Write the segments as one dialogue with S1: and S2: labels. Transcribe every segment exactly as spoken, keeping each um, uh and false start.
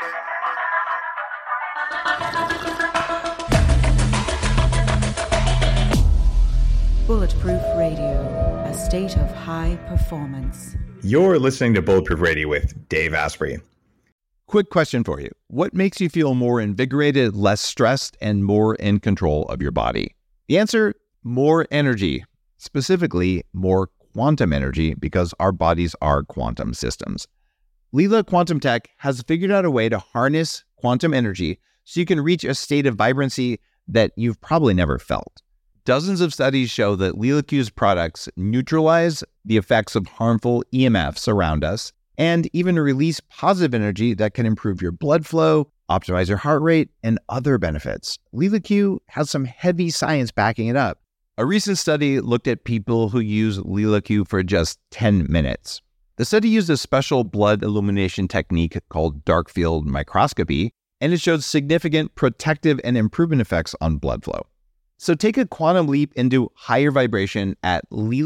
S1: Bulletproof Radio, a state of high performance.
S2: You're listening to Bulletproof Radio with Dave Asprey.
S3: Quick question for you. What makes you feel more invigorated, less stressed, and more in control of your body? The answer, more energy. Specifically, more quantum energy, because our bodies are quantum systems. Leela Quantum Tech has figured out a way to harness quantum energy so you can reach a state of vibrancy that you've probably never felt. Dozens of studies show that LeelaQ's products neutralize the effects of harmful E M Fs around us and even release positive energy that can improve your blood flow, optimize your heart rate, and other benefits. LeelaQ has some heavy science backing it up. A recent study looked at people who use LeelaQ for just ten minutes. The study used a special blood illumination technique called dark field microscopy, and it showed significant protective and improvement effects on blood flow. So take a quantum leap into higher vibration at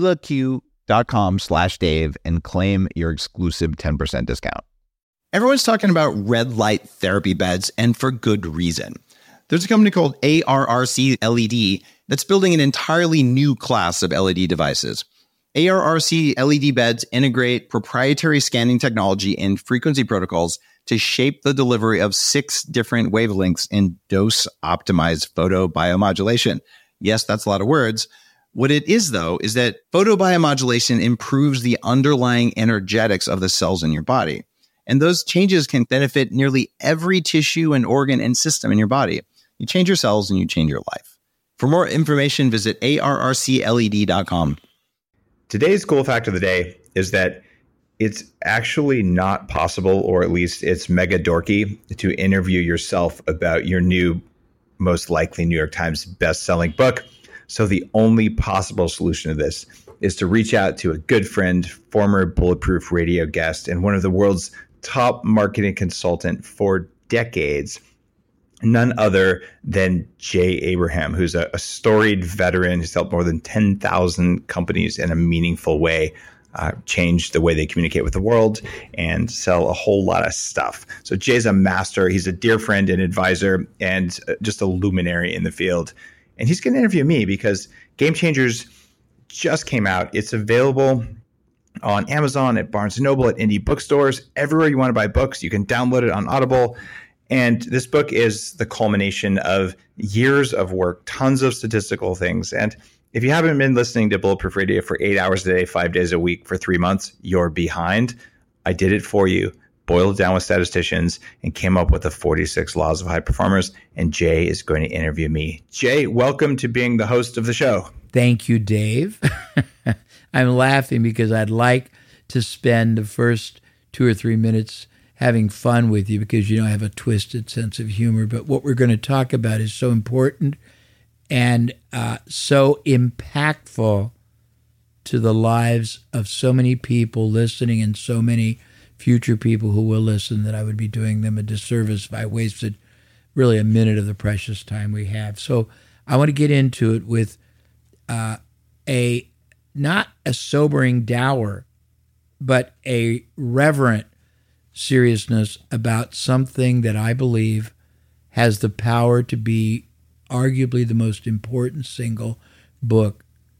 S3: leelaq.com slash Dave and claim your exclusive ten percent discount.
S4: Everyone's talking about red light therapy beds, and for good reason. There's a company called A R R C L E D that's building an entirely new class of L E D devices. A R R C L E D beds integrate proprietary scanning technology and frequency protocols to shape the delivery of six different wavelengths in dose-optimized photobiomodulation. Yes, that's a lot of words. What it is, though, is that photobiomodulation improves the underlying energetics of the cells in your body. And those changes can benefit nearly every tissue and organ and system in your body. You change your cells and you change your life. For more information, visit A R R C L E D dot com.
S2: Today's cool fact of the day is that it's actually not possible, or at least it's mega dorky, to interview yourself about your new, most likely New York Times best-selling book. So the only possible solution to this is to reach out to a good friend, former Bulletproof Radio guest, and one of the world's top marketing consultant for decades, none other than Jay Abraham, who's a, a storied veteran who's helped more than ten thousand companies in a meaningful way uh, change the way they communicate with the world and sell a whole lot of stuff. So Jay's a master. He's a dear friend and advisor and just a luminary in the field. And he's going to interview me because Game Changers just came out. It's available on Amazon, at Barnes and Noble, at indie bookstores, everywhere you want to buy books. You can download it on Audible. And this book is the culmination of years of work, tons of statistical things. And if you haven't been listening to Bulletproof Radio for eight hours a day, five days a week for three months, you're behind. I did it for you, boiled it down with statisticians, and came up with the forty-six laws of high performers. And Jay is going to interview me. Jay, welcome to being the host of the show.
S5: Thank you, Dave. I'm laughing because I'd like to spend the first two or three minutes having fun with you because, you know, I have a twisted sense of humor. But what we're going to talk about is so important and uh, so impactful to the lives of so many people listening and so many future people who will listen that I would be doing them a disservice if I wasted really a minute of the precious time we have. So I want to get into it with uh, a not a sobering dour, but a reverent seriousness about something that I believe has the power to be arguably the most important single book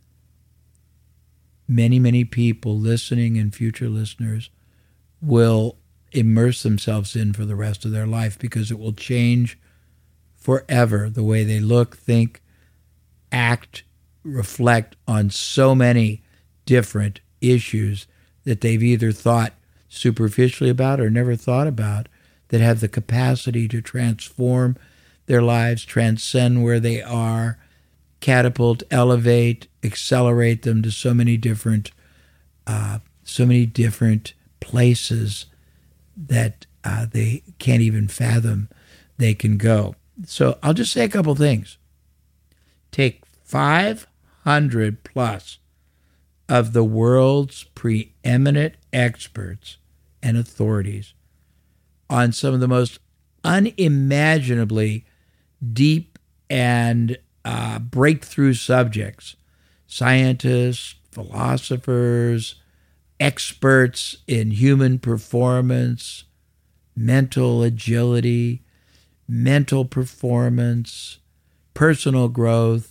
S5: many, many people listening and future listeners will immerse themselves in for the rest of their life, because it will change forever the way they look, think, act, reflect on so many different issues that they've either thought superficially about or never thought about, that have the capacity to transform their lives, transcend where they are, catapult, elevate, accelerate them to so many different, uh, so many different places that uh, they can't even fathom they can go. So I'll just say a couple things. Take five hundred plus of the world's preeminent experts and authorities on some of the most unimaginably deep and uh, breakthrough subjects. Scientists, philosophers, experts in human performance, mental agility, mental performance, personal growth,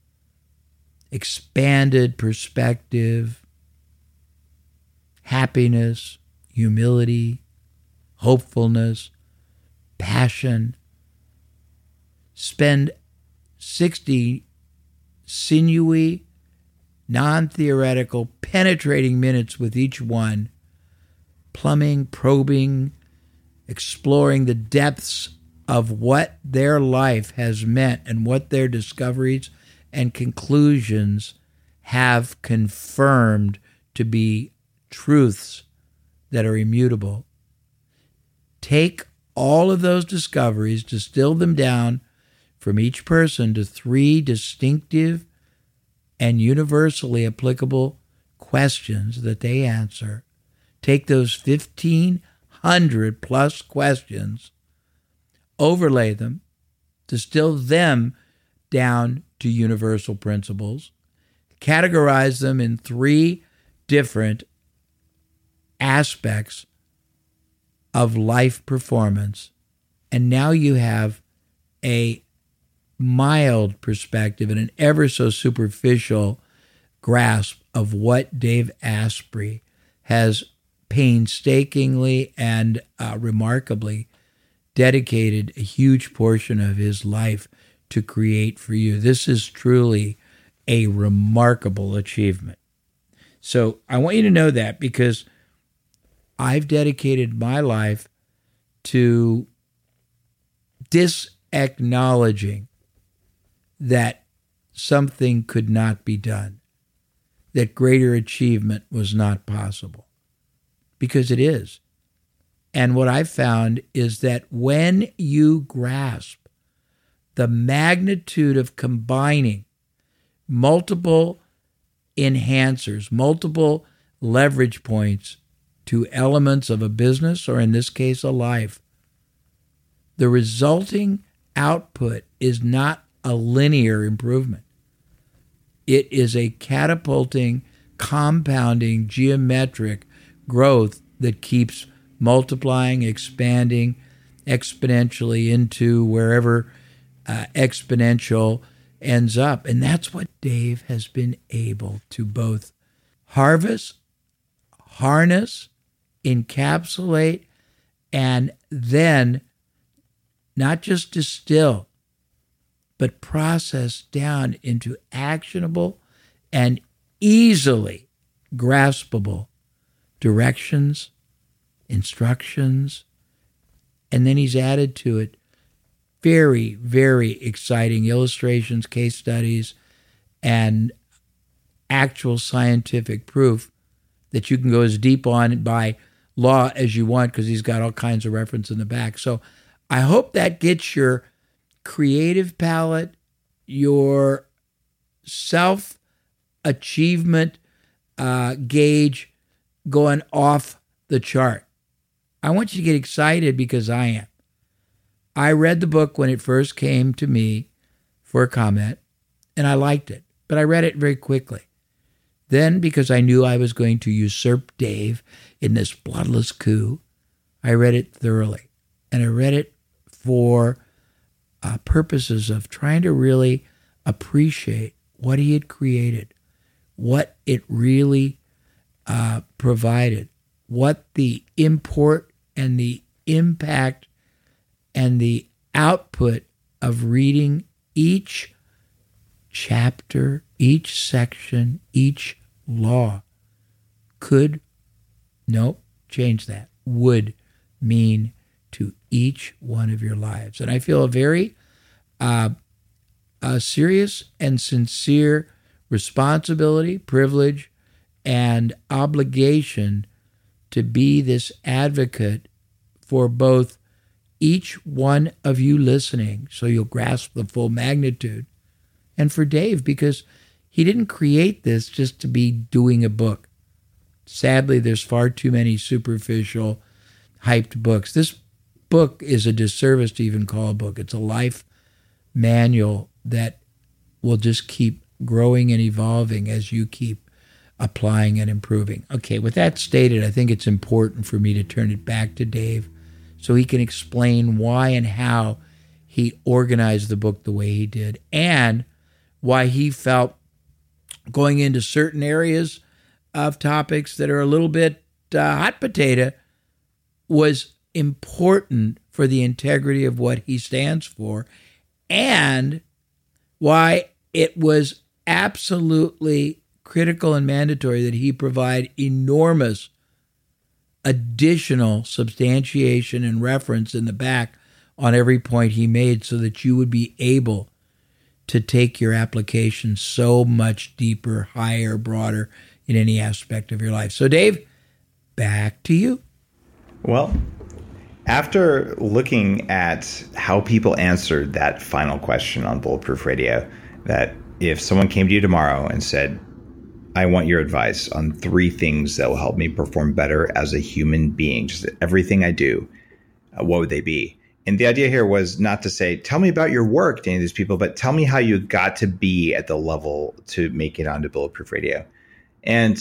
S5: expanded perspective, happiness, humility, hopefulness, passion. Spend sixty sinewy, non-theoretical, penetrating minutes with each one, plumbing, probing, exploring the depths of what their life has meant and what their discoveries and conclusions have confirmed to be truths that are immutable. Take all of those discoveries, distill them down from each person to three distinctive and universally applicable questions that they answer. Take those fifteen hundred plus questions, overlay them, distill them down to universal principles, categorize them in three different aspects of life performance, and now you have a mild perspective and an ever so superficial grasp of what Dave Asprey has painstakingly and uh, remarkably dedicated a huge portion of his life to create for you. This is truly a remarkable achievement. So I want you to know that, because I've dedicated my life to disacknowledging that something could not be done, that greater achievement was not possible, because it is. And what I've found is that when you grasp the magnitude of combining multiple enhancers, multiple leverage points to elements of a business, or in this case, a life, the resulting output is not a linear improvement. It is a catapulting, compounding, geometric growth that keeps multiplying, expanding exponentially into wherever uh, exponential ends up. And that's what Dave has been able to both harvest, harness, encapsulate, and then not just distill, but process down into actionable and easily graspable directions, instructions, and then he's added to it very, very exciting illustrations, case studies, and actual scientific proof that you can go as deep on by law as you want, because he's got all kinds of reference in the back. So I hope that gets your creative palette, your self-achievement uh, gauge going off the chart. I want you to get excited, because I am. I read the book when it first came to me for a comment, and I liked it, but I read it very quickly. Then, because I knew I was going to usurp Dave in this bloodless coup, I read it thoroughly. And I read it for uh, purposes of trying to really appreciate what he had created, what it really uh, provided, what the import and the impact and the output of reading each chapter, each section, each law could, nope, change that, would mean to each one of your lives. And I feel a very uh, a serious and sincere responsibility, privilege, and obligation to be this advocate for both each one of you listening, so you'll grasp the full magnitude, and for Dave, because he didn't create this just to be doing a book. Sadly, there's far too many superficial, hyped books. This book is a disservice to even call a book. It's a life manual that will just keep growing and evolving as you keep applying and improving. Okay, with that stated, I think it's important for me to turn it back to Dave so he can explain why and how he organized the book the way he did, and why he felt going into certain areas of topics that are a little bit uh, hot potato was important for the integrity of what he stands for, and why it was absolutely critical and mandatory that he provide enormous additional substantiation and reference in the back on every point he made, so that you would be able to take your application so much deeper, higher, broader in any aspect of your life. So Dave, back to you.
S2: Well, after looking at how people answered that final question on Bulletproof Radio, that if someone came to you tomorrow and said, I want your advice on three things that will help me perform better as a human being, just everything I do, uh, what would they be? And the idea here was not to say, tell me about your work to any of these people, but tell me how you got to be at the level to make it onto Bulletproof Radio. And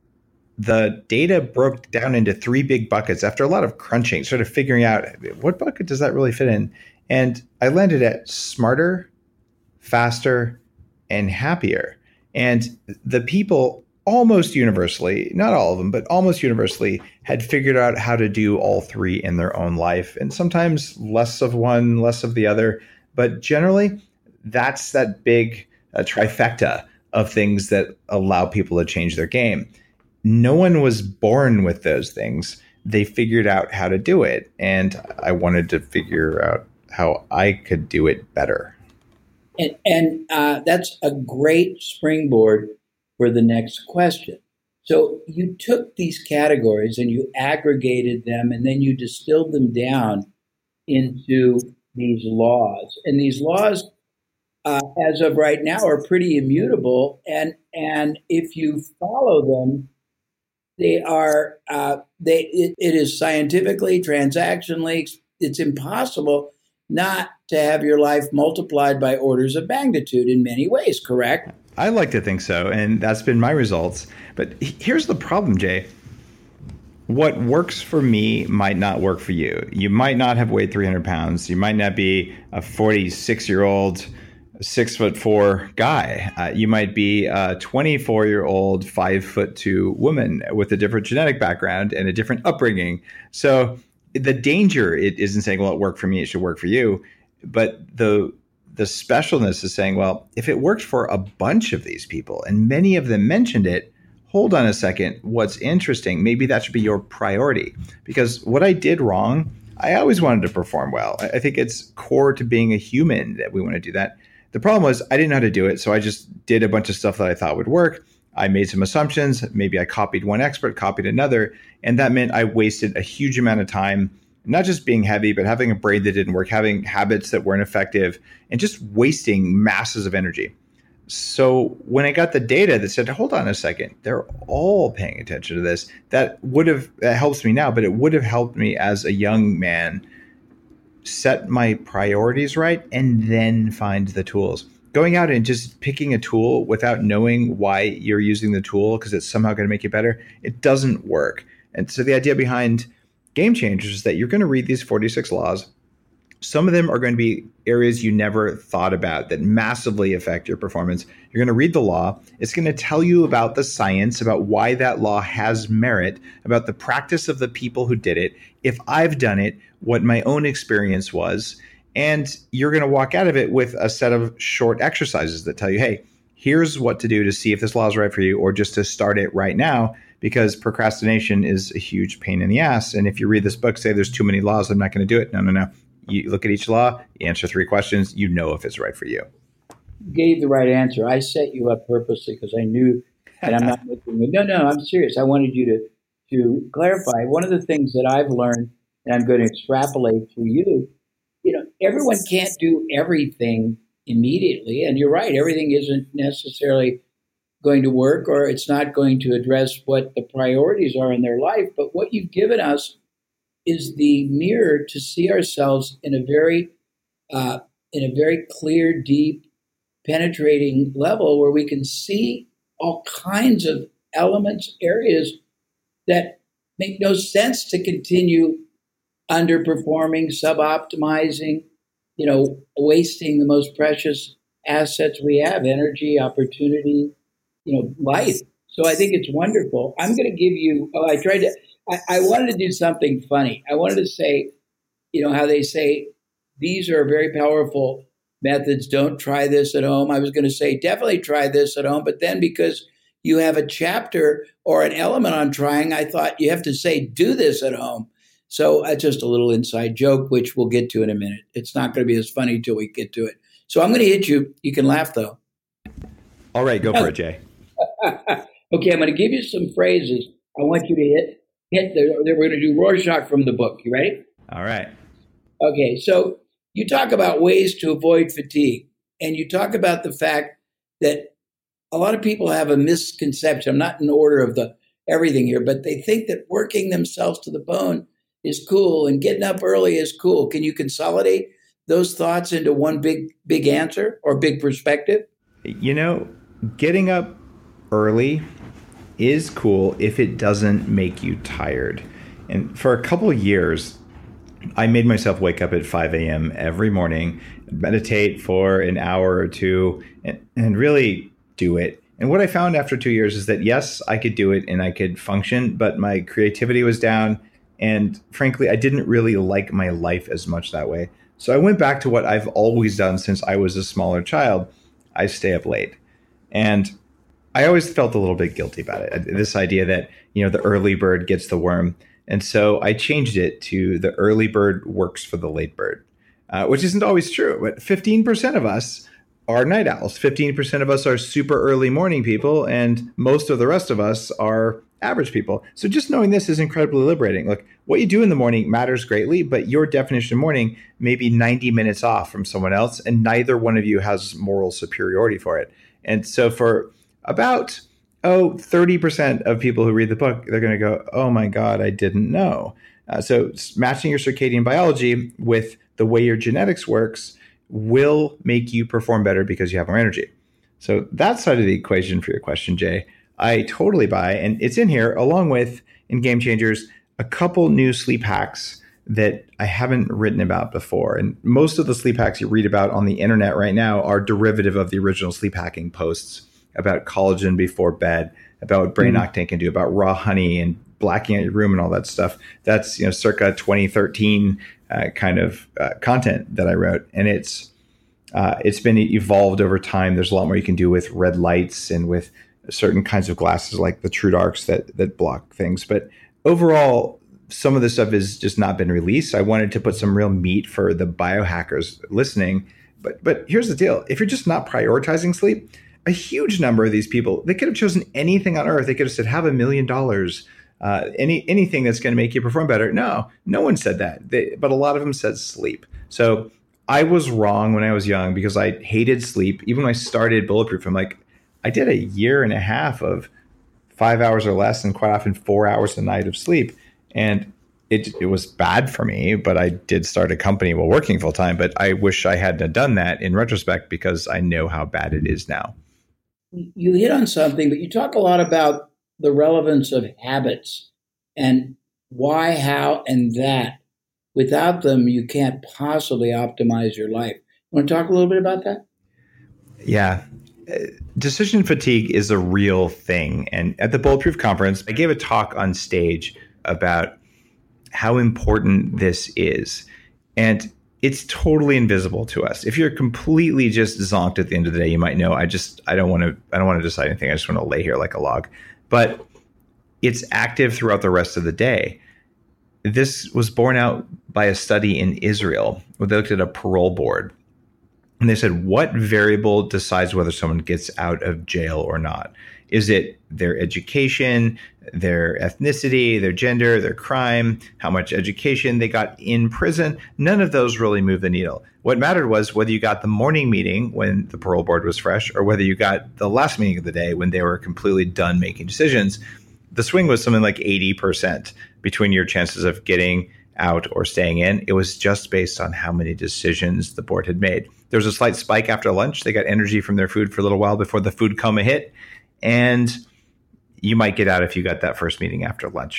S2: the data broke down into three big buckets after a lot of crunching, sort of figuring out what bucket does that really fit in. And I landed at smarter, faster, and happier. And the people almost universally, not all of them, but almost universally had figured out how to do all three in their own life. And sometimes less of one, less of the other. But generally, that's that big uh, trifecta of things that allow people to change their game. No one was born with those things. They figured out how to do it. And I wanted to figure out how I could do it better.
S5: And, and uh, that's a great springboard for the next question. So you took these categories and you aggregated them, and then you distilled them down into these laws. And these laws, uh, as of right now, are pretty immutable. And and if you follow them, they are uh, they. It, it is scientifically, transactionally, it's impossible not to have your life multiplied by orders of magnitude in many ways, correct?
S2: I like to think so, and that's been my results. But here's the problem, Jay. What works for me might not work for you. You might not have weighed three hundred pounds. You might not be a forty-six-year-old, six foot four guy. Uh, you might be a twenty-four-year-old, five foot two woman with a different genetic background and a different upbringing. So the danger it isn't saying, well, it worked for me, it should work for you. But the the specialness is saying, well, if it worked for a bunch of these people and many of them mentioned it, hold on a second. What's interesting, maybe that should be your priority. Because what I did wrong, I always wanted to perform well. I think it's core to being a human that we want to do that. The problem was I didn't know how to do it. So I just did a bunch of stuff that I thought would work. I made some assumptions. Maybe I copied one expert, copied another. And that meant I wasted a huge amount of time, not just being heavy, but having a brain that didn't work, having habits that weren't effective, and just wasting masses of energy. So when I got the data that said, hold on a second, they're all paying attention to this, that would have, that helps me now, but it would have helped me as a young man set my priorities right and then find the tools. Going out and just picking a tool without knowing why you're using the tool because it's somehow going to make you better, it doesn't work. And so the idea behind Game Changers is that you're going to read these forty-six laws. Some of them are going to be areas you never thought about that massively affect your performance. You're going to read the law. It's going to tell you about the science, about why that law has merit, about the practice of the people who did it. If I've done it, what my own experience was. And you're going to walk out of it with a set of short exercises that tell you, hey, here's what to do to see if this law is right for you, or just to start it right now, because procrastination is a huge pain in the ass. And if you read this book, say there's too many laws, I'm not going to do it. No, no, no. You look at each law, you answer three questions, you know if it's right for you.
S5: You gave the right answer. I set you up purposely because I knew that I'm not making it. No, no, I'm serious. I wanted you to, to clarify. One of the things that I've learned, and I'm going to extrapolate to you, you know, everyone can't do everything immediately. And you're right, everything isn't necessarily going to work, or it's not going to address what the priorities are in their life. But what you've given us is the mirror to see ourselves in a very, uh, in a very clear, deep, penetrating level where we can see all kinds of elements, areas that make no sense to continue underperforming, suboptimizing, you know, wasting the most precious assets we have, energy, opportunity, you know, life. So I think it's wonderful. I'm going to give you, oh, I tried to, I, I wanted to do something funny. I wanted to say, you know, how they say, these are very powerful methods. Don't try this at home. I was going to say, definitely try this at home. But then because you have a chapter or an element on trying, I thought you have to say, do this at home. So that's just a little inside joke, which we'll get to in a minute. It's not going to be as funny until we get to it. So I'm going to hit you. You can laugh, though.
S2: All right, go for it, Jay.
S5: Okay, I'm going to give you some phrases. I want you to hit, hit the, we're going to do Rorschach from the book. You ready?
S2: All right.
S5: Okay, so you talk about ways to avoid fatigue, and you talk about the fact that a lot of people have a misconception. I'm not in order of the everything here, but they think that working themselves to the bone is cool and getting up early is cool. Can you consolidate those thoughts into one big, big answer or big perspective?
S2: You know, getting up early is cool if it doesn't make you tired. And for a couple of years, I made myself wake up at five a.m. every morning, meditate for an hour or two, and, and really do it. And what I found after two years is that, yes, I could do it and I could function, but my creativity was down. And frankly, I didn't really like my life as much that way. So I went back to what I've always done since I was a smaller child. I stay up late. And I always felt a little bit guilty about it. This idea that, you know, the early bird gets the worm. And so I changed it to the early bird works for the late bird, uh, which isn't always true. But fifteen percent of us are night owls. fifteen percent of us are super early morning people. And most of the rest of us are average people. So just knowing this is incredibly liberating. Look, what you do in the morning matters greatly, but your definition of morning may be ninety minutes off from someone else, and neither one of you has moral superiority for it. And so for about, oh, thirty percent of people who read the book, they're going to go, oh my God, I didn't know. Uh, so matching your circadian biology with the way your genetics works will make you perform better because you have more energy. So that side of the equation for your question, Jay, I totally buy. And it's in here along with, in Game Changers, a couple new sleep hacks that I haven't written about before. And most of the sleep hacks you read about on the internet right now are derivative of the original sleep hacking posts about collagen before bed, about what brain octane can do, about raw honey and blacking out your room and all that stuff. That's, you know, circa twenty thirteen uh, kind of uh, content that I wrote. And it's uh, it's been evolved over time. There's a lot more you can do with red lights and with certain kinds of glasses like the True Darks that that block things. But overall, some of this stuff has just not been released. I wanted to put some real meat for the biohackers listening. But but here's the deal. If you're just not prioritizing sleep, a huge number of these people, they could have chosen anything on earth. They could have said, have a million dollars, uh, any anything that's going to make you perform better. No, no one said that. They, but a lot of them said sleep. So I was wrong when I was young because I hated sleep. Even when I started Bulletproof, I'm like, I did a year and a half of five hours or less and quite often four hours a night of sleep. And it it was bad for me, but I did start a company while working full time. But I wish I hadn't done that in retrospect because I know how bad it is now.
S5: You hit on something, but you talk a lot about the relevance of habits and why, how, and that. Without them, you can't possibly optimize your life. You want to talk a little bit about that?
S2: Yeah. Decision fatigue is a real thing. And at the Bulletproof Conference, I gave a talk on stage about how important this is. And it's totally invisible to us. If you're completely just zonked at the end of the day, you might know, I just, I don't want to, I don't want to decide anything. I just want to lay here like a log. But it's active throughout the rest of the day. This was borne out by a study in Israel where they looked at a parole board. And they said, what variable decides whether someone gets out of jail or not? Is it their education, their ethnicity, their gender, their crime, how much education they got in prison? None of those really moved the needle. What mattered was whether you got the morning meeting when the parole board was fresh or whether you got the last meeting of the day when they were completely done making decisions. The swing was something like eighty percent between your chances of getting out or staying in. It was just based on how many decisions the board had made. There was a slight spike after lunch. They got energy from their food for a little while before the food coma hit. And you might get out if you got that first meeting after lunch.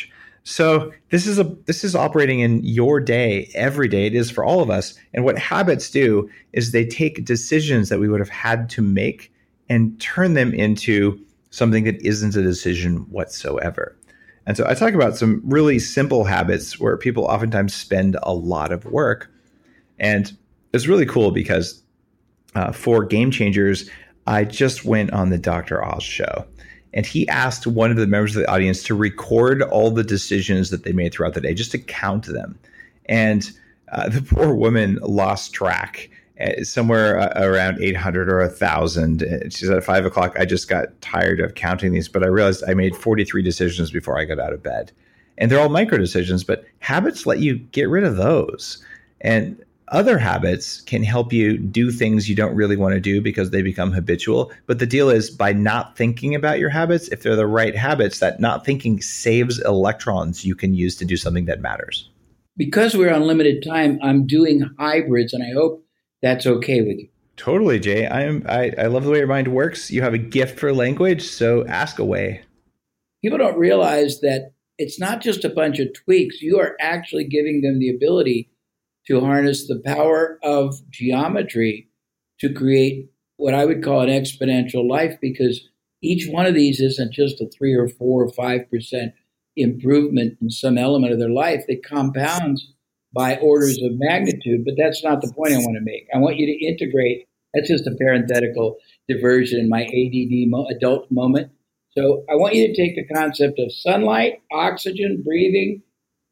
S2: So this is a this is operating in your day every day. It is for all of us. And what habits do is they take decisions that we would have had to make and turn them into something that isn't a decision whatsoever. And so I talk about some really simple habits where people oftentimes spend a lot of work. And it's really cool because uh, for Game Changers, I just went on the Doctor Oz show. And he asked one of the members of the audience to record all the decisions that they made throughout the day, just to count them. And uh, the poor woman lost track uh, somewhere uh, around eight hundred or one thousand. She said, at five o'clock, I just got tired of counting these, but I realized I made forty-three decisions before I got out of bed. And they're all micro decisions, but habits let you get rid of those. And other habits can help you do things you don't really want to do because they become habitual. But the deal is, by not thinking about your habits, if they're the right habits, that not thinking saves electrons you can use to do something that matters.
S5: Because we're on limited time, I'm doing hybrids, and I hope that's okay with you.
S2: Totally, Jay. I am. I, I love the way your mind works. You have a gift for language, so ask away.
S5: People don't realize that it's not just a bunch of tweaks. You are actually giving them the ability to harness the power of geometry to create what I would call an exponential life, because each one of these isn't just a three or four or five percent improvement in some element of their life. It compounds by orders of magnitude, but that's not the point I want to make. I want you to integrate. That's just a parenthetical diversion in my A D D mo- adult moment. So I want you to take the concept of sunlight, oxygen, breathing,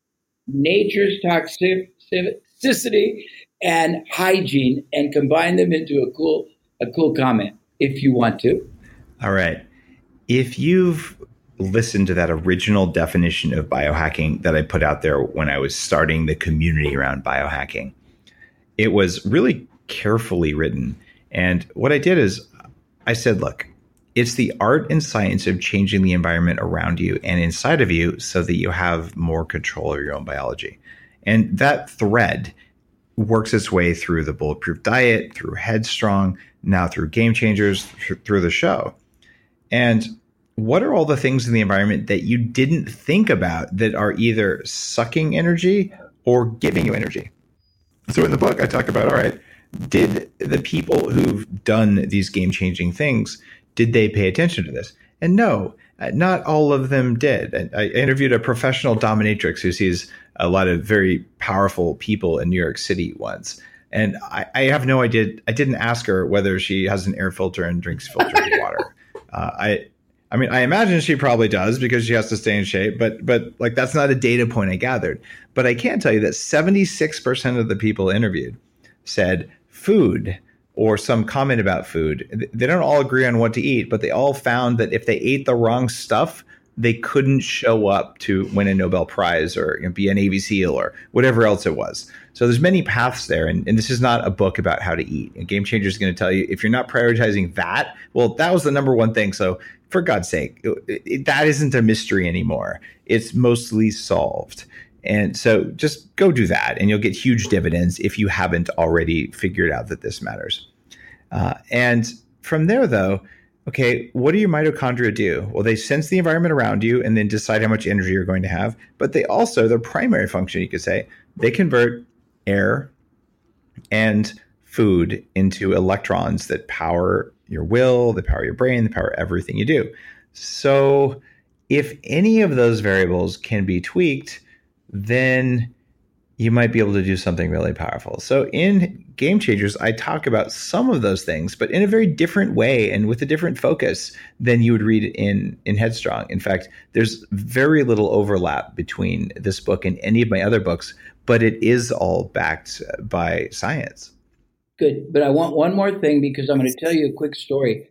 S5: nature's toxic, toxicity, and hygiene, and combine them into a cool a cool comment if you want to.
S2: All right. If you've listened to that original definition of biohacking that I put out there when I was starting the community around biohacking, it was really carefully written. And what I did is I said, look, it's the art and science of changing the environment around you and inside of you so that you have more control of your own biology. And that thread works its way through the Bulletproof Diet, through Headstrong, now through Game Changers, through the show. And what are all the things in the environment that you didn't think about that are either sucking energy or giving you energy? So in the book, I talk about, all right, did the people who've done these game-changing things, did they pay attention to this? And no, not all of them did. I interviewed a professional dominatrix who sees a lot of very powerful people in New York City once. And I, I have no idea. I didn't ask her whether she has an air filter and drinks filtered water. Uh, I, I mean, I imagine she probably does because she has to stay in shape, but, but like, that's not a data point I gathered. But I can tell you that seventy-six percent of the people interviewed said food or some comment about food. They don't all agree on what to eat, but they all found that if they ate the wrong stuff, they couldn't show up to win a Nobel Prize or, you know, be a Navy SEAL or whatever else it was. So there's many paths there. And, and this is not a book about how to eat. A Game Changer is going to tell you, if you're not prioritizing that, well, that was the number one thing. So for God's sake, it, it, that isn't a mystery anymore. It's mostly solved. And so just go do that and you'll get huge dividends if you haven't already figured out that this matters. Uh, and from there, though, okay, what do your mitochondria do? Well, they sense the environment around you and then decide how much energy you're going to have. But they also, their primary function, you could say, they convert air and food into electrons that power your will, they power your brain, they power everything you do. So if any of those variables can be tweaked, then you might be able to do something really powerful. So in Game Changers, I talk about some of those things, but in a very different way and with a different focus than you would read in, in Headstrong. In fact, there's very little overlap between this book and any of my other books, but it is all backed by science.
S5: Good. But I want one more thing because I'm going to tell you a quick story.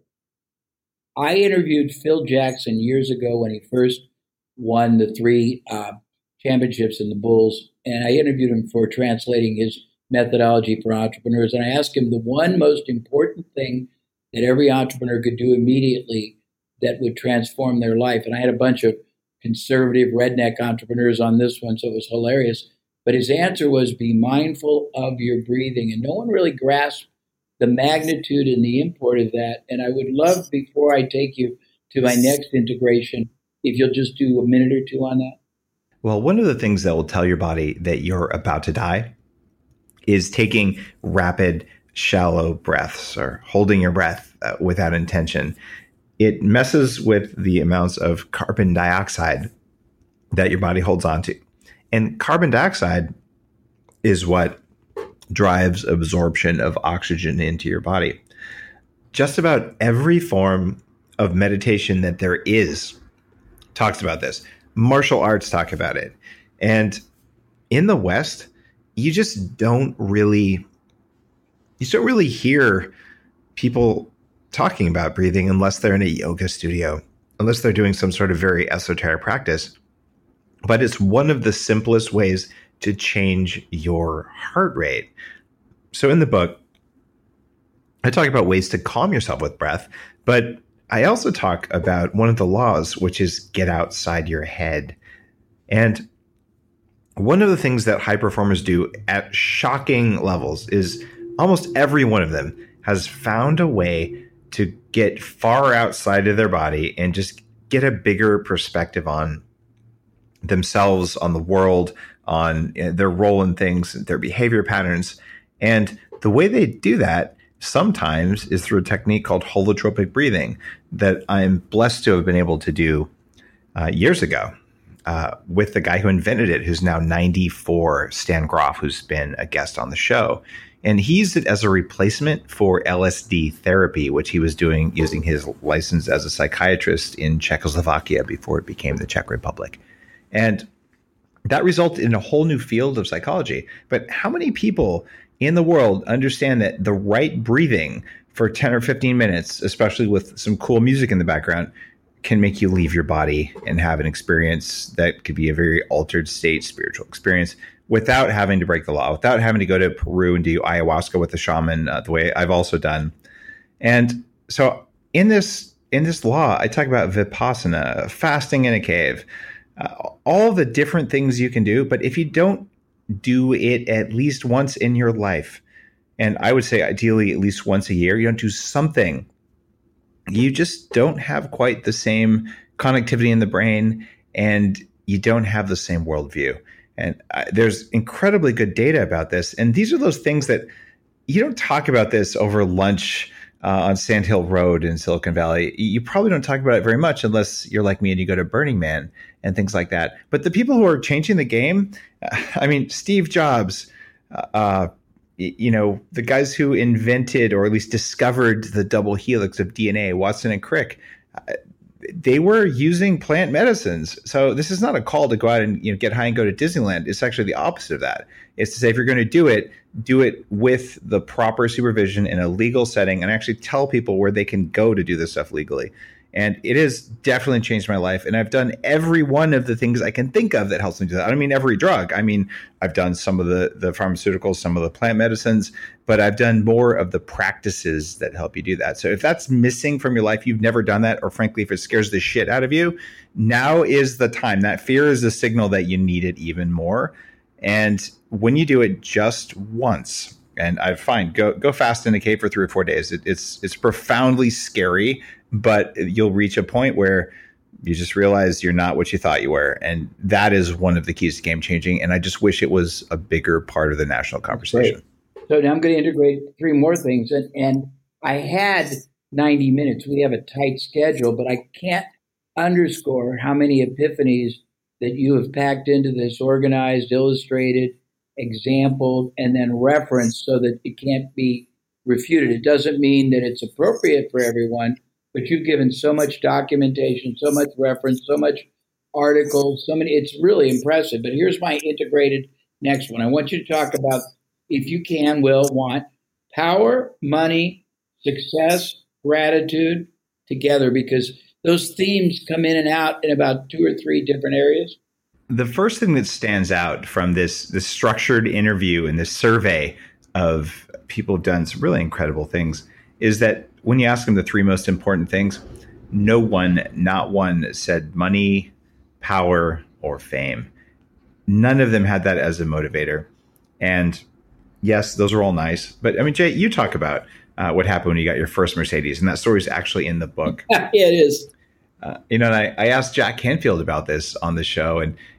S5: I interviewed Phil Jackson years ago when he first won the three uh, championships in the Bulls. And I interviewed him for translating his methodology for entrepreneurs. And I asked him the one most important thing that every entrepreneur could do immediately that would transform their life. And I had a bunch of conservative redneck entrepreneurs on this one, so it was hilarious. But his answer was, be mindful of your breathing. And no one really grasped the magnitude and the import of that. And I would love, before I take you to my next integration, if you'll just do a minute or two on that.
S2: Well, one of the things that will tell your body that you're about to die is taking rapid, shallow breaths or holding your breath uh, without intention. It messes with the amounts of carbon dioxide that your body holds on to. And carbon dioxide is what drives absorption of oxygen into your body. Just about every form of meditation that there is talks about this. Martial arts talk about it. And in the West, you just don't really, you don't really hear people talking about breathing unless they're in a yoga studio, unless they're doing some sort of very esoteric practice. But it's one of the simplest ways to change your heart rate. So in the book, I talk about ways to calm yourself with breath, but I also talk about one of the laws, which is get outside your head. And one of the things that high performers do at shocking levels is almost every one of them has found a way to get far outside of their body and just get a bigger perspective on themselves, on the world, on their role in things, their behavior patterns. And the way they do that sometimes is through a technique called holotropic breathing that I'm blessed to have been able to do uh, years ago uh, with the guy who invented it, who's now ninety-four, Stan Grof, who's been a guest on the show. And he used it as a replacement for L S D therapy, which he was doing using his license as a psychiatrist in Czechoslovakia before it became the Czech Republic. And that resulted in a whole new field of psychology. But how many people in the world understand that the right breathing for ten or fifteen minutes, especially with some cool music in the background, can make you leave your body and have an experience that could be a very altered state spiritual experience without having to break the law, without having to go to Peru and do ayahuasca with the shaman, uh, the way I've also done. And so in this in this law, I talk about vipassana, fasting in a cave, uh, all the different things you can do. But if you don't do it at least once in your life, and I would say ideally at least once a year, you don't do something, you just don't have quite the same connectivity in the brain and you don't have the same worldview. And uh, there's incredibly good data about this. And these are those things that you don't talk about this over lunch uh, on Sand Hill Road in Silicon Valley. You probably don't talk about it very much unless you're like me and you go to Burning Man and things like that. But the people who are changing the game, uh, I mean, Steve Jobs, uh, you know, the guys who invented or at least discovered the double helix of D N A, Watson and Crick, uh, they were using plant medicines. So this is not a call to go out and, you know, get high and go to Disneyland. It's actually the opposite of that. It's to say, if you're going to do it, do it with the proper supervision in a legal setting and actually tell people where they can go to do this stuff legally. And it has definitely changed my life. And I've done every one of the things I can think of that helps me do that. I don't mean every drug. I mean, I've done some of the, the pharmaceuticals, some of the plant medicines, but I've done more of the practices that help you do that. So if that's missing from your life, you've never done that, or frankly, if it scares the shit out of you, now is the time. That fear is a signal that you need it even more. And when you do it just once, and I find go go fast in a cave for three or four days. It, it's it's profoundly scary, but you'll reach a point where you just realize you're not what you thought you were, and that is one of the keys to game changing. And I just wish it was a bigger part of the national conversation.
S6: Great. So now I'm going to integrate three more things, and and I had ninety minutes. We have a tight schedule, but I can't underscore how many epiphanies that you have packed into this, organized, illustrated, exampled, and then referenced so that it can't be refuted. It doesn't mean that it's appropriate for everyone, but you've given so much documentation, so much reference, so much articles, so many, it's really impressive. But here's my integrated next one. I want you to talk about, if you can, will, want, power, money, success, gratitude together, because those themes come in and out in about two or three different areas.
S2: The first thing that stands out from this, this structured interview and this survey of people who've done some really incredible things is that when you ask them the three most important things, no one, not one, said money, power, or fame. None of them had that as a motivator. And yes, those are all nice. But I mean, Jay, you talk about uh, what happened when you got your first Mercedes, and that story is actually in the book.
S6: Yeah, it is.
S2: Uh, you know, and I, I asked Jack Canfield about this on the show, and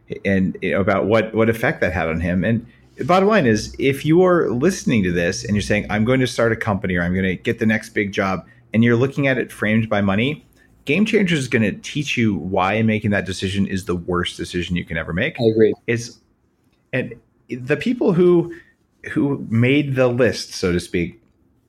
S2: and you know, about what, what effect that had on him. And the bottom line is, if you are listening to this and you're saying, I'm going to start a company or I'm going to get the next big job, and you're looking at it framed by money, Game Changers is going to teach you why making that decision is the worst decision you can ever make.
S6: I agree.
S2: It's, and the people who who made the list, so to speak,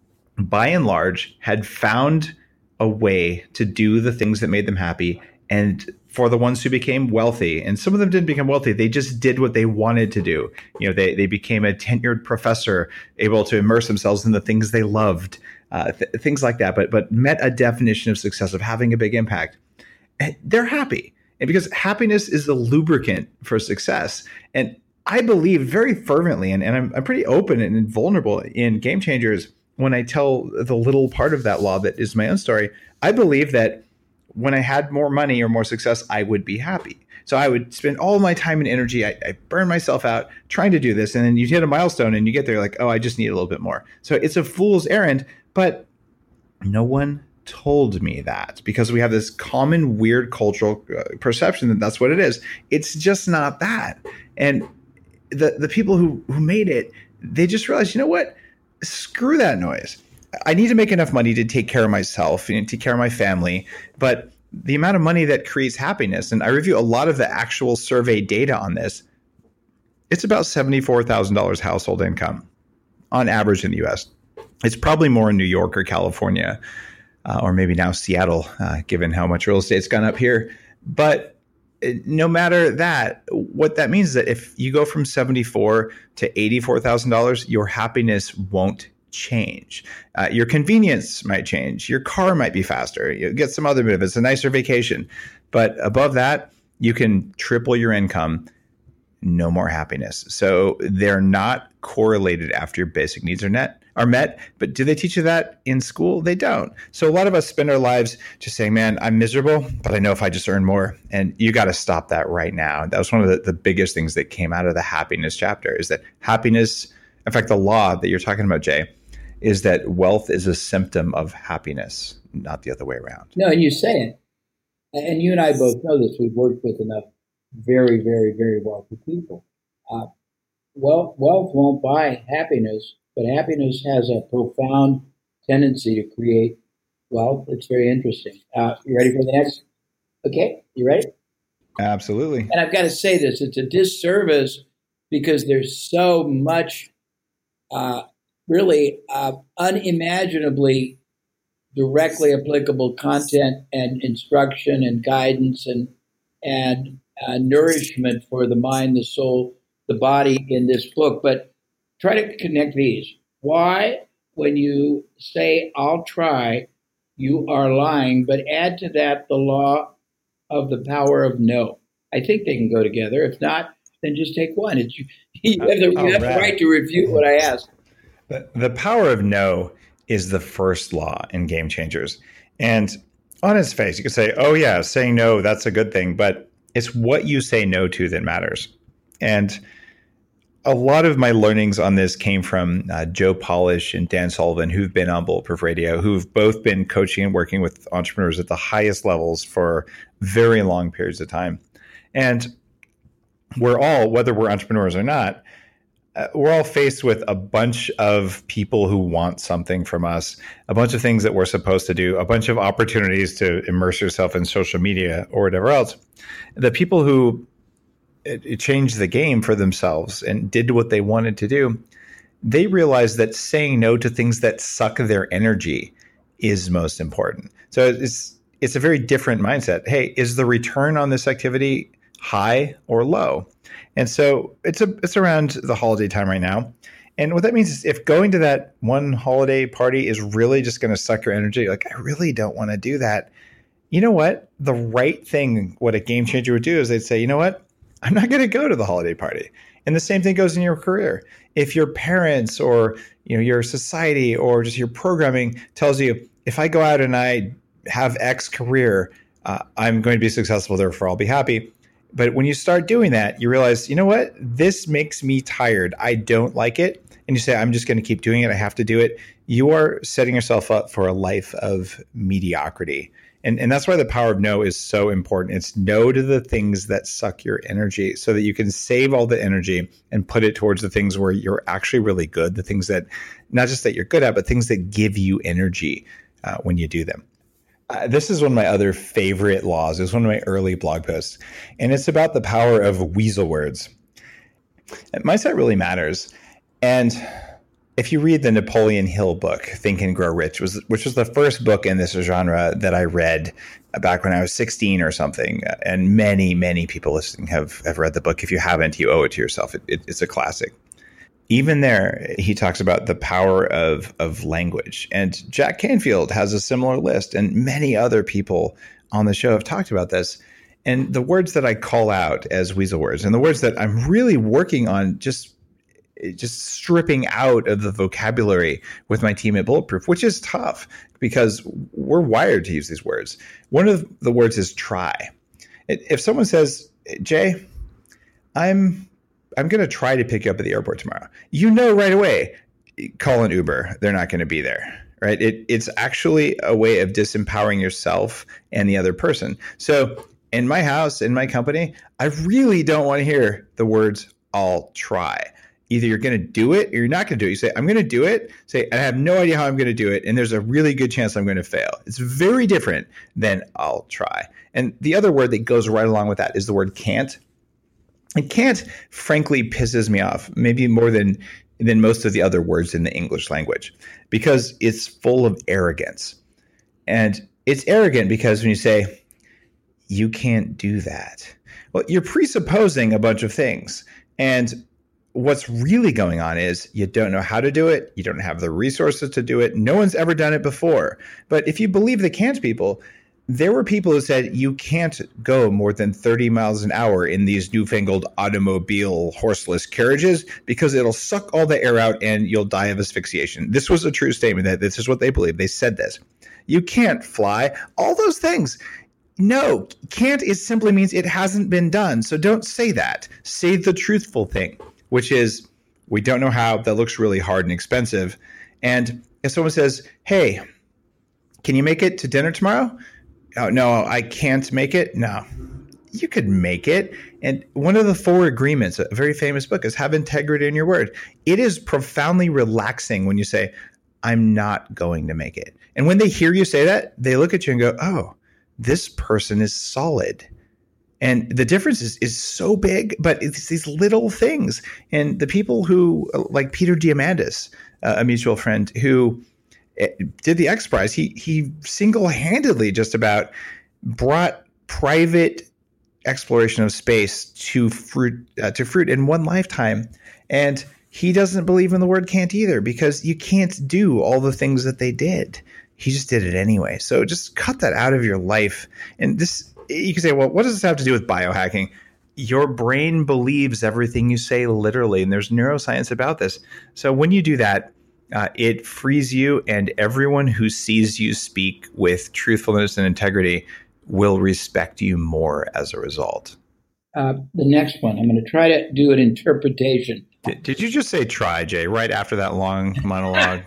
S2: by and large, had found a way to do the things that made them happy. And for the ones who became wealthy, and some of them didn't become wealthy, they just did what they wanted to do. You know, they, they became a tenured professor, able to immerse themselves in the things they loved, uh, th- things like that, but, but met a definition of success, of having a big impact. And they're happy. And because happiness is the lubricant for success. And I believe very fervently, and, and I'm, I'm pretty open and vulnerable in Game Changers when I tell the little part of that law that is my own story. I believe that when I had more money or more success, I would be happy. So I would spend all my time and energy. I, I burn myself out trying to do this. And then you hit a milestone and you get there like, oh, I just need a little bit more. So it's a fool's errand. But no one told me that, because we have this common weird cultural perception that that's what it is. It's just not that. And the, the people who, who made it, they just realized, you know what? Screw that noise. I need to make enough money to take care of myself and take care of my family. But the amount of money that creates happiness, and I review a lot of the actual survey data on this, it's about seventy-four thousand dollars household income on average in the U S. It's probably more in New York or California, uh, or maybe now Seattle, uh, given how much real estate's gone up here. But no matter that, what that means is that if you go from seventy-four to eighty-four thousand dollars, your happiness won't change. Uh, your convenience might change. Your car might be faster. You get some other benefits, a nicer vacation. But above that, you can triple your income. No more happiness. So they're not correlated after your basic needs are net are met. But do they teach you that in school? They don't. So a lot of us spend our lives just saying, man, I'm miserable, but I know if I just earn more. And you got to stop that right now. That was one of the, the biggest things that came out of the happiness chapter, is that happiness, in fact, the law that you're talking about, Jay, is that wealth is a symptom of happiness, not the other way around.
S6: No, and you say it. And you and I both know this. We've worked with enough very, very, very wealthy people. Uh, wealth, wealth won't buy happiness, but happiness has a profound tendency to create wealth. It's very interesting. Uh, you ready for the next? Okay, you ready?
S2: Absolutely.
S6: And I've got to say this. It's a disservice because there's so much uh, really uh, unimaginably directly applicable content and instruction and guidance and and uh, nourishment for the mind, the soul, the body in this book. But try to connect these. Why, when you say, I'll try, you are lying, but add to that the law of the power of no. I think they can go together. If not, then just take one. It's, you you have, the, you have the right to refute what I asked.
S2: The, the power of no is the first law in Game Changers. And on its face, you could say, oh yeah, saying no, that's a good thing. But it's what you say no to that matters. And a lot of my learnings on this came from uh, Joe Polish and Dan Sullivan, who've been on Bulletproof Radio, who've both been coaching and working with entrepreneurs at the highest levels for very long periods of time. And we're all, whether we're entrepreneurs or not, uh, we're all faced with a bunch of people who want something from us, a bunch of things that we're supposed to do, a bunch of opportunities to immerse yourself in social media or whatever else. The people who it, it changed the game for themselves and did what they wanted to do, they realized that saying no to things that suck their energy is most important. So it's it's a very different mindset. Hey, is the return on this activity high or low? And so it's a it's around the holiday time right now. And what that means is if going to that one holiday party is really just going to suck your energy, like, I really don't want to do that. You know what? The right thing, what a game changer would do is they'd say, you know what? I'm not going to go to the holiday party. And the same thing goes in your career. If your parents or you know your society or just your programming tells you, if I go out and I have X career, uh, I'm going to be successful, therefore I'll be happy. But when you start doing that, you realize, you know what? This makes me tired. I don't like it. And you say, I'm just going to keep doing it. I have to do it. You are setting yourself up for a life of mediocrity. And, and that's why the power of no is so important. It's no to the things that suck your energy so that you can save all the energy and put it towards the things where you're actually really good, the things that, not just that you're good at, but things that give you energy uh, when you do them. Uh, this is one of my other favorite laws. It was one of my early blog posts, and it's about the power of weasel words. Mindset really matters. And if you read the Napoleon Hill book, Think and Grow Rich, was, which was the first book in this genre that I read back when I was sixteen or something, and many, many people listening have, have read the book. If you haven't, you owe it to yourself. It, it, it's a classic. Even there, he talks about the power of, of language. And Jack Canfield has a similar list, and many other people on the show have talked about this. And the words that I call out as weasel words, and the words that I'm really working on just just stripping out of the vocabulary with my team at Bulletproof, which is tough because we're wired to use these words. One of the words is try. If someone says, Jay, I'm I'm going to try to pick you up at the airport tomorrow, you know right away, call an Uber. They're not going to be there, right? It, it's actually a way of disempowering yourself and the other person. So in my house, in my company, I really don't want to hear the words, I'll try. Either you're going to do it or you're not going to do it. You say, I'm going to do it. Say, I have no idea how I'm going to do it. And there's a really good chance I'm going to fail. It's very different than I'll try. And the other word that goes right along with that is the word can't. And can't, frankly, pisses me off, maybe more than, than most of the other words in the English language, because it's full of arrogance. And it's arrogant because when you say, you can't do that, well, you're presupposing a bunch of things. And what's really going on is you don't know how to do it. You don't have the resources to do it. No one's ever done it before. But if you believe the can't people, there were people who said you can't go more than thirty miles an hour in these newfangled automobile horseless carriages because it'll suck all the air out and you'll die of asphyxiation. This was a true statement. That this is what they believe. They said this. You can't fly. All those things. No, can't is simply means it hasn't been done. So don't say that. Say the truthful thing, which is we don't know how. That looks really hard and expensive. And if someone says, hey, can you make it to dinner tomorrow? Oh, no, I can't make it. No, you could make it. And one of the four agreements, a very famous book, is have integrity in your word. It is profoundly relaxing when you say, I'm not going to make it. And when they hear you say that, they look at you and go, oh, this person is solid. And the difference is, is so big, but it's these little things. And the people who, like Peter Diamandis, uh, a mutual friend who did the X Prize, he he single-handedly just about brought private exploration of space to fruit uh, to fruit in one lifetime. And he doesn't believe in the word can't either, because you can't do all the things that they did. He just did it anyway. So just cut that out of your life. And this, you can say, well, what does this have to do with biohacking? Your brain believes everything you say literally, and there's neuroscience about this. So when you do that, uh, it frees you, and everyone who sees you speak with truthfulness and integrity will respect you more as a result.
S6: Uh, the next one, I'm going to try to do an interpretation.
S2: Did, did you just say try, Jay, right after that long monologue?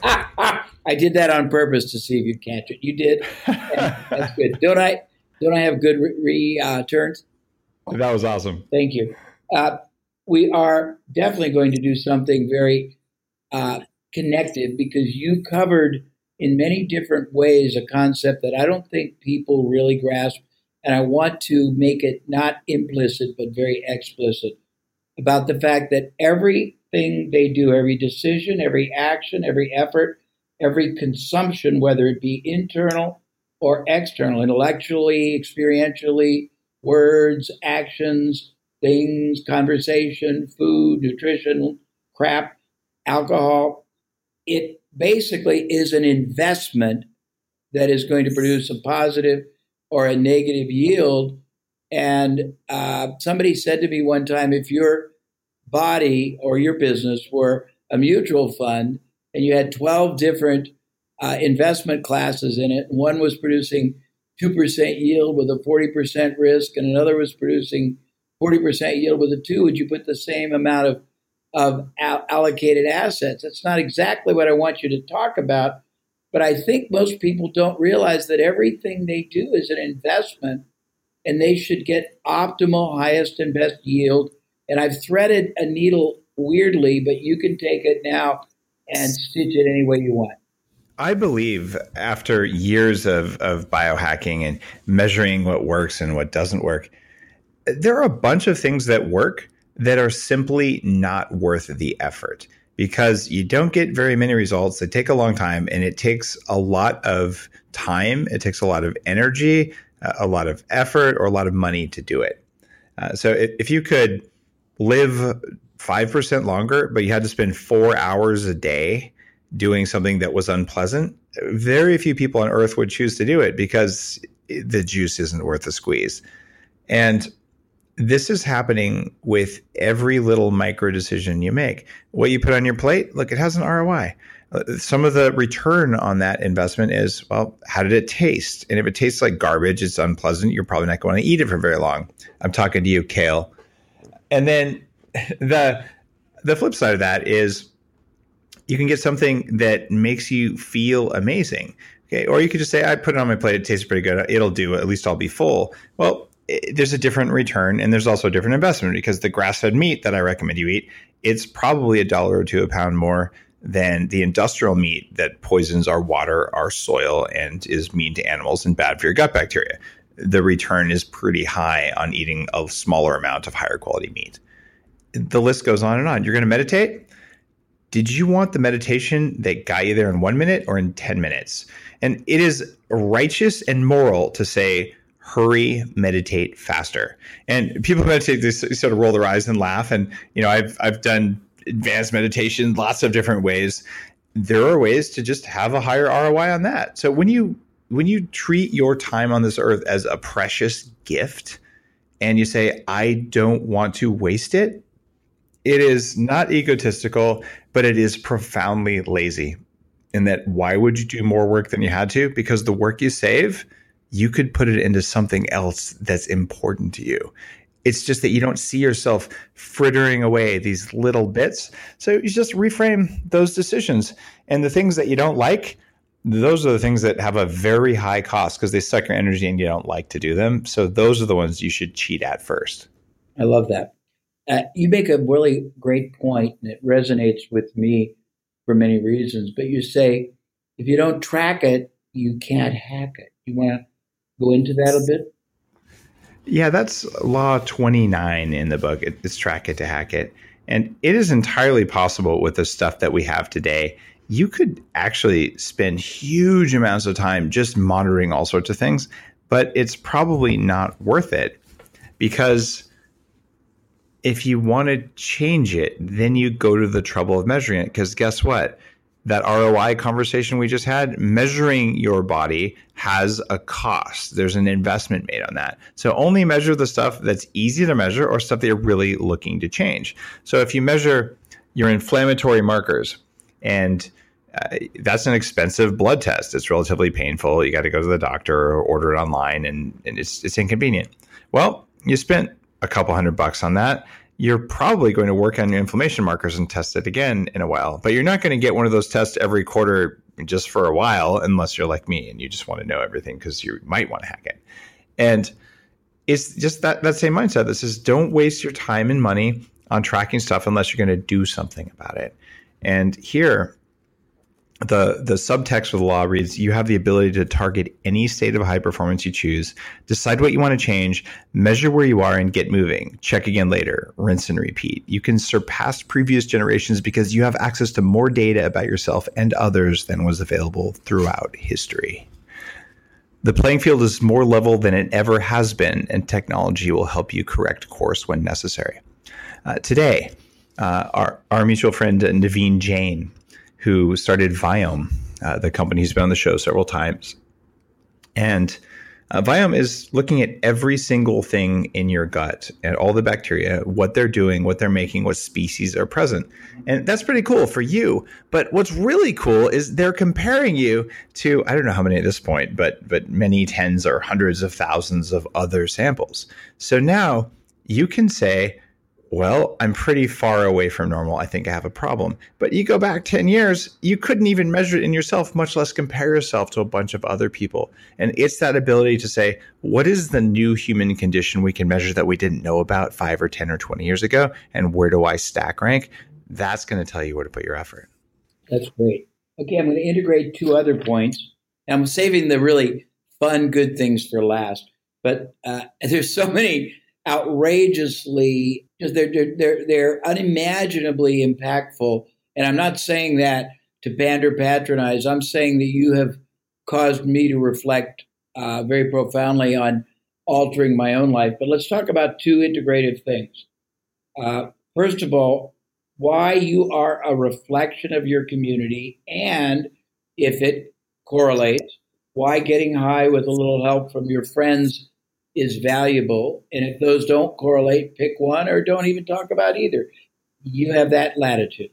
S6: I did that on purpose to see if you'd catch it. You did. That's good. Don't I? Don't I have good re, re uh, turns?
S2: That was awesome.
S6: Thank you. Uh, we are definitely going to do something very uh, connected, because you covered in many different ways a concept that I don't think people really grasp. And I want to make it not implicit, but very explicit, about the fact that everything they do, every decision, every action, every effort, every consumption, whether it be internal or external, intellectually, experientially, words, actions, things, conversation, food, nutrition, crap, alcohol, it basically is an investment that is going to produce a positive or a negative yield. And uh, somebody said to me one time, if your body or your business were a mutual fund and you had twelve different uh, investment classes in it, and one was producing two percent yield with a forty percent risk, and another was producing forty percent yield with a two, would you put the same amount of, of al- allocated assets? That's not exactly what I want you to talk about. But I think most people don't realize that everything they do is an investment and they should get optimal, highest and best yield. And I've threaded a needle weirdly, but you can take it now and stitch it any way you want.
S2: I believe after years of, of biohacking and measuring what works and what doesn't work, there are a bunch of things that work that are simply not worth the effort because you don't get very many results. They take a long time and it takes a lot of time. It takes a lot of energy, a lot of effort, or a lot of money to do it. Uh, so if, if you could live five percent longer, but you had to spend four hours a day doing something that was unpleasant, very few people on earth would choose to do it because the juice isn't worth the squeeze. And this is happening with every little micro decision you make. What you put on your plate, look, it has an R O I. Some of the return on that investment is, well, how did it taste? And if it tastes like garbage, it's unpleasant, you're probably not going to eat it for very long. I'm talking to you, Kale. And then the the flip side of that is you can get something that makes you feel amazing. Okay, or you could just say, I put it on my plate, it tastes pretty good, it'll do, at least I'll be full. Well, it, there's a different return and there's also a different investment because the grass-fed meat that I recommend you eat, it's probably a dollar or two a pound more than the industrial meat that poisons our water, our soil, and is mean to animals and bad for your gut bacteria. The return is pretty high on eating a smaller amount of higher quality meat. The list goes on and on. You're going to meditate? Did you want the meditation that got you there in one minute or in ten minutes? And it is righteous and moral to say, hurry, meditate faster. And people meditate, they sort of roll their eyes and laugh. And, you know, I've, I've done advanced meditation, lots of different ways. There are ways to just have a higher R O I on that. So when you, when you treat your time on this earth as a precious gift and you say, I don't want to waste it, it is not egotistical, but it is profoundly lazy. In that, why would you do more work than you had to? Because the work you save, you could put it into something else that's important to you. It's just that you don't see yourself frittering away these little bits. So you just reframe those decisions. And the things that you don't like, those are the things that have a very high cost because they suck your energy and you don't like to do them. So those are the ones you should cheat at first.
S6: I love that. Uh, you make a really great point, and it resonates with me for many reasons. But you say, if you don't track it, you can't hack it. You want to go into that a bit?
S2: Yeah, that's Law twenty-nine in the book. It's track it to hack it. And it is entirely possible with the stuff that we have today. You could actually spend huge amounts of time just monitoring all sorts of things, but it's probably not worth it because if you want to change it, then you go to the trouble of measuring it. Because guess what? That R O I conversation we just had, measuring your body has a cost. There's an investment made on that. So only measure the stuff that's easy to measure or stuff that you're really looking to change. So if you measure your inflammatory markers, and uh, that's an expensive blood test. It's relatively painful. You got to go to the doctor or order it online, and, and it's it's inconvenient. Well, you spent a couple hundred bucks on that. You're probably going to work on your inflammation markers and test it again in a while. But you're not going to get one of those tests every quarter just for a while, unless you're like me and you just want to know everything because you might want to hack it. And it's just that, that same mindset that says, don't waste your time and money on tracking stuff unless you're going to do something about it. And here, the the subtext of the law reads, you have the ability to target any state of high performance you choose, decide what you want to change, measure where you are, and get moving. Check again later, rinse and repeat. You can surpass previous generations because you have access to more data about yourself and others than was available throughout history. The playing field is more level than it ever has been, and technology will help you correct course when necessary. Uh, today, uh, our, our mutual friend Naveen Jain, who started Viome, uh, the company who's been on the show several times. And uh, Viome is looking at every single thing in your gut and all the bacteria, what they're doing, what they're making, what species are present. And that's pretty cool for you. But what's really cool is they're comparing you to, I don't know how many at this point, but but many tens or hundreds of thousands of other samples. So now you can say, well, I'm pretty far away from normal. I think I have a problem. But you go back ten years, you couldn't even measure it in yourself, much less compare yourself to a bunch of other people. And it's that ability to say, what is the new human condition we can measure that we didn't know about five or ten or twenty years ago? And where do I stack rank? That's going to tell you where to put your effort.
S6: That's great. Okay, I'm going to integrate two other points. I'm saving the really fun, good things for last. But uh, there's so many outrageously, because they're, they're, they're, they're unimaginably impactful. And I'm not saying that to pander, patronize. I'm saying that you have caused me to reflect uh, very profoundly on altering my own life. But let's talk about two integrative things. Uh, first of all, why you are a reflection of your community, and if it correlates, why getting high with a little help from your friends is valuable. And if those don't correlate, pick one or don't even talk about either. You have that latitude.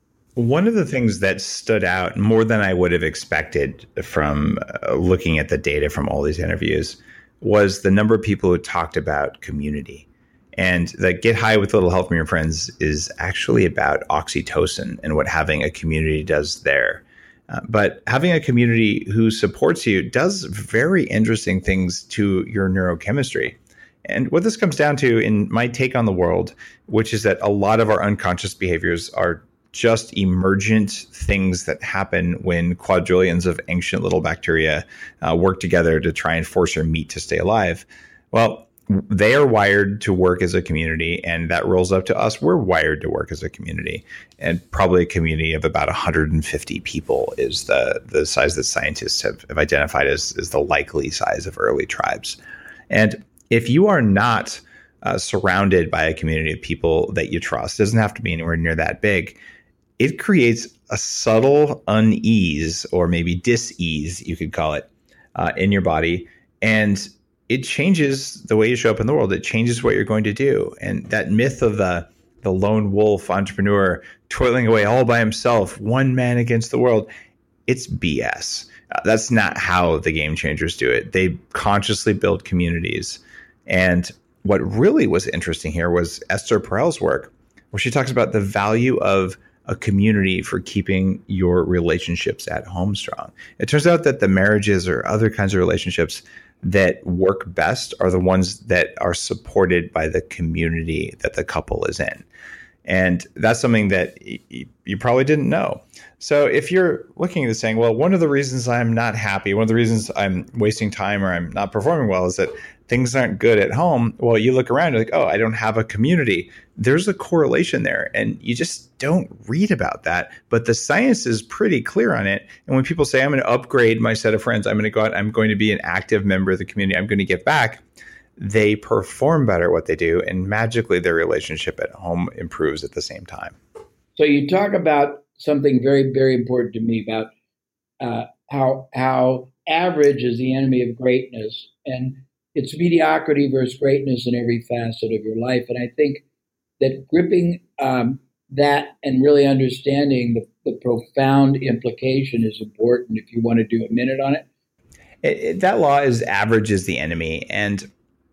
S2: One of the things that stood out more than I would have expected from uh, looking at the data from all these interviews was the number of people who talked about community. And that get high with a little help from your friends is actually about oxytocin and what having a community does there. Uh, but having a community who supports you does very interesting things to your neurochemistry. And what this comes down to in my take on the world, which is that a lot of our unconscious behaviors are just emergent things that happen when quadrillions of ancient little bacteria uh, work together to try and force your meat to stay alive. Well, they are wired to work as a community, and that rolls up to us. We're wired to work as a community, and probably a community of about one hundred fifty people is the, the size that scientists have, have identified as, as the likely size of early tribes. And if you are not uh, surrounded by a community of people that you trust, it doesn't have to be anywhere near that big, it creates a subtle unease, or maybe dis-ease, you could call it, uh, in your body. And it changes the way you show up in the world. It changes what you're going to do. And that myth of the, the lone wolf entrepreneur toiling away all by himself, one man against the world, it's B S. Uh, that's not how the game changers do it. They consciously build communities. And what really was interesting here was Esther Perel's work, where she talks about the value of a community for keeping your relationships at home strong. It turns out that the marriages or other kinds of relationships that work best are the ones that are supported by the community that the couple is in. And that's something that y- you probably didn't know. So if you're looking at this saying, well, one of the reasons I'm not happy, one of the reasons I'm wasting time or I'm not performing well is that things aren't good at home. Well, you look around, you're like, oh, I don't have a community. There's a correlation there. And you just don't read about that. But the science is pretty clear on it. And when people say, I'm going to upgrade my set of friends, I'm going to go out, I'm going to be an active member of the community, I'm going to give back, they perform better what they do. And magically their relationship at home improves at the same time.
S6: So you talk about something very, very important to me about uh, how how average is the enemy of greatness. And it's mediocrity versus greatness in every facet of your life. And I think that gripping um, that and really understanding the, the profound implication is important if you want to do a minute on it.
S2: It, it. That law is average is the enemy. And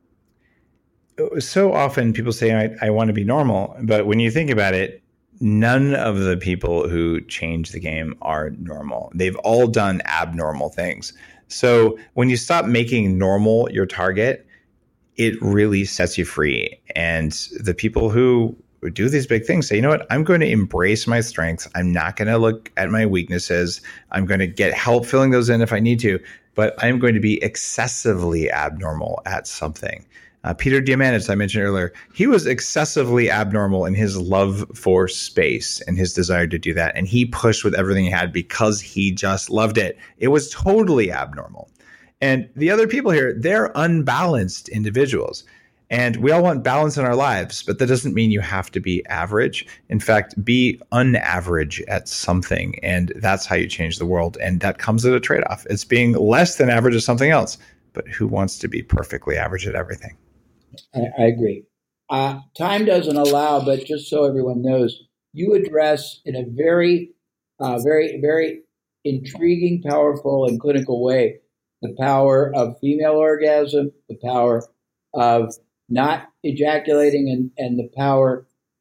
S2: so often people say, I, I want to be normal. But when you think about it, none of the people who change the game are normal. They've all done abnormal things. So when you stop making normal your target, it really sets you free. And the people who do these big things say, you know what, I'm going to embrace my strengths. I'm not going to look at my weaknesses. I'm going to get help filling those in if I need to, but I'm going to be excessively abnormal at something. Uh, Peter Diamandis, I mentioned earlier, he was excessively abnormal in his love for space and his desire to do that. And he pushed with everything he had because he just loved it. It was totally abnormal. And the other people here, they're unbalanced individuals. And we all want balance in our lives, but that doesn't mean you have to be average. In fact, be unaverage at something. And that's how you change the world. And that comes at a trade-off. It's being less than average at something else. But who wants to be perfectly average at everything?
S6: I, I agree. Uh, time doesn't allow, but just so everyone knows, you address in a very, uh, very, very intriguing, powerful, and clinical way the power of female orgasm, the power of not ejaculating, and, and the power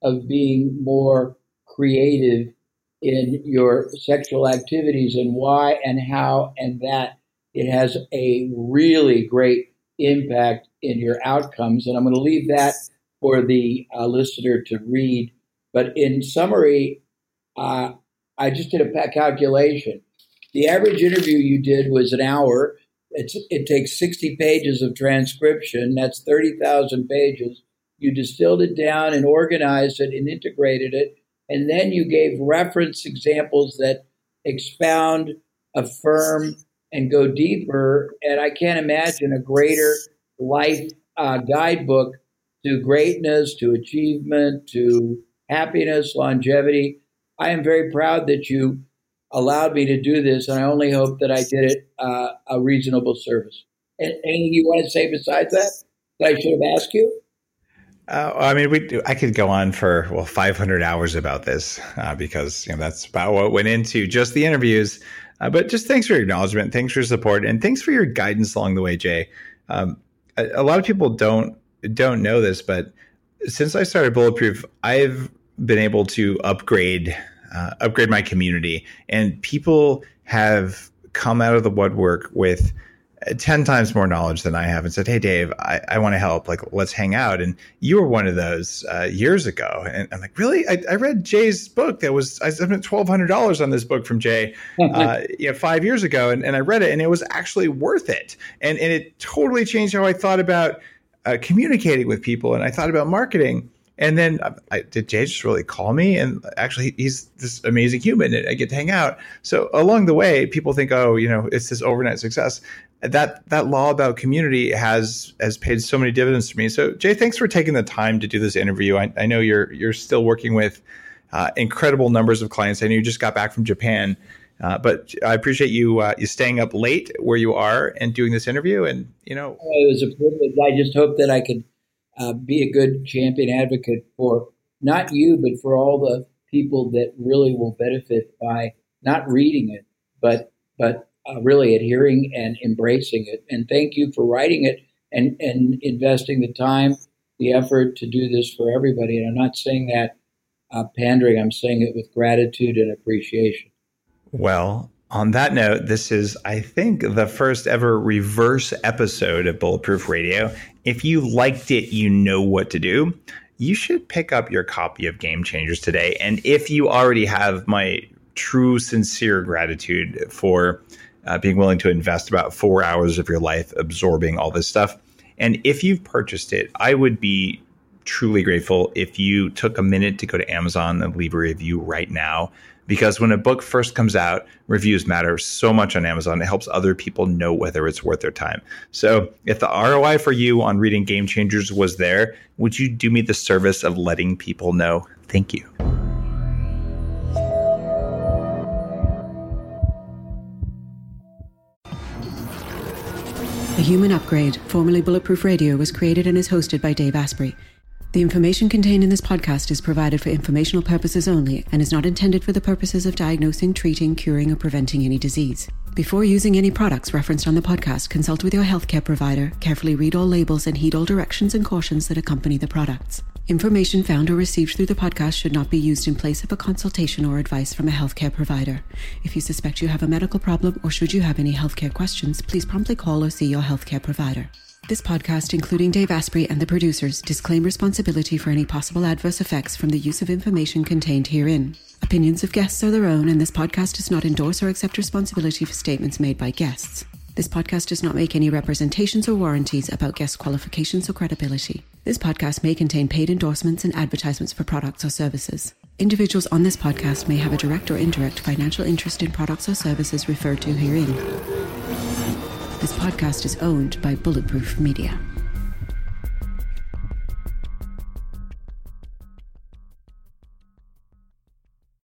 S6: of being more creative in your sexual activities and why and how, and that it has a really great impact in your outcomes. And I'm going to leave that for the uh, listener to read. But in summary, uh, I just did a calculation. The average interview you did was an hour. It's, it takes sixty pages of transcription. That's thirty thousand pages. You distilled it down and organized it and integrated it. And then you gave reference examples that expound, affirm, and go deeper. And I can't imagine a greater life uh, guidebook to greatness, to achievement, to happiness, longevity. I am very proud that you allowed me to do this, and I only hope that I did it uh, a reasonable service. And anything you want to say besides that that I should have asked you?
S2: Uh, I mean, we I could go on for, well, five hundred hours about this uh, because, you know, that's about what went into just the interviews. Uh, but just thanks for your acknowledgement. Thanks for your support. And thanks for your guidance along the way, Jay. Um, a, a lot of people don't don't know this, but since I started Bulletproof, I've been able to upgrade uh, upgrade my community. And people have come out of the woodwork with ten times more knowledge than I have and said, hey, Dave, I, I want to help. Like, let's hang out. And you were one of those uh, years ago. And I'm like, really? I, I read Jay's book. That was, I spent twelve hundred dollars on this book from Jay uh, you know, five years ago. And, and I read it and it was actually worth it. And, and it totally changed how I thought about uh, communicating with people. And I thought about marketing. And then I, did Jay just really call me? And actually, he's this amazing human and I get to hang out. So along the way, people think, oh, you know, it's this overnight success. That that law about community has has paid so many dividends to me. So Jay, thanks for taking the time to do this interview. I, I know you're you're still working with uh, incredible numbers of clients. I know you just got back from Japan, uh, but I appreciate you uh, you staying up late where you are and doing this interview. And you know,
S6: it was a privilege. I just hope that I could uh, be a good champion advocate for not you, but for all the people that really will benefit by not reading it, but but. Uh, really adhering and embracing it. And thank you for writing it and, and investing the time, the effort to do this for everybody. And I'm not saying that uh, pandering, I'm saying it with gratitude and appreciation.
S2: Well, on that note, this is, I think, the first ever reverse episode of Bulletproof Radio. If you liked it, you know what to do. You should pick up your copy of Game Changers today. And if you already have my true, sincere gratitude for Uh, being willing to invest about four hours of your life absorbing all this stuff. And if you've purchased it, I would be truly grateful if you took a minute to go to Amazon and leave a review right now. Because when a book first comes out, reviews matter so much on Amazon. It helps other people know whether it's worth their time. So if the R O I for you on reading Game Changers was there, would you do me the service of letting people know? Thank you.
S1: The Human Upgrade, formerly Bulletproof Radio, was created and is hosted by Dave Asprey. The information contained in this podcast is provided for informational purposes only and is not intended for the purposes of diagnosing, treating, curing, or preventing any disease. Before using any products referenced on the podcast, consult with your healthcare provider, carefully read all labels, and heed all directions and cautions that accompany the products. Information found or received through the podcast should not be used in place of a consultation or advice from a healthcare provider. If you suspect you have a medical problem or should you have any healthcare questions, please promptly call or see your healthcare provider. This podcast, including Dave Asprey and the producers, disclaim responsibility for any possible adverse effects from the use of information contained herein. Opinions of guests are their own, and this podcast does not endorse or accept responsibility for statements made by guests. This podcast does not make any representations or warranties about guest qualifications or credibility. This podcast may contain paid endorsements and advertisements for products or services. Individuals on this podcast may have a direct or indirect financial interest in products or services referred to herein. This podcast is owned by Bulletproof Media.